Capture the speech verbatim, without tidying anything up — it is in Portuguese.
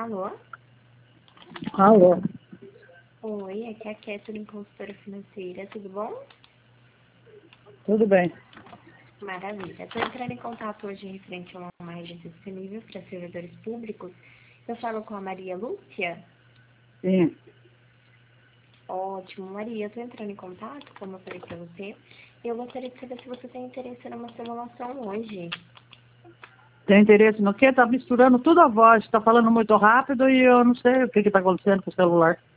Alô? Alô? Oi, aqui é a Catherine, consultora financeira, tudo bom? Tudo bem. Maravilha. Estou entrando em contato hoje referente a uma rede disponível para servidores públicos. Eu falo com a Maria Lúcia? Sim. Ótimo, Maria. Eu estou entrando em contato, como eu falei para você. Eu gostaria de saber se você tem interesse numa simulação hoje. Tem interesse no quê? Tá misturando tudo a voz. Tá falando muito rápido e eu não sei o que que tá acontecendo com o celular.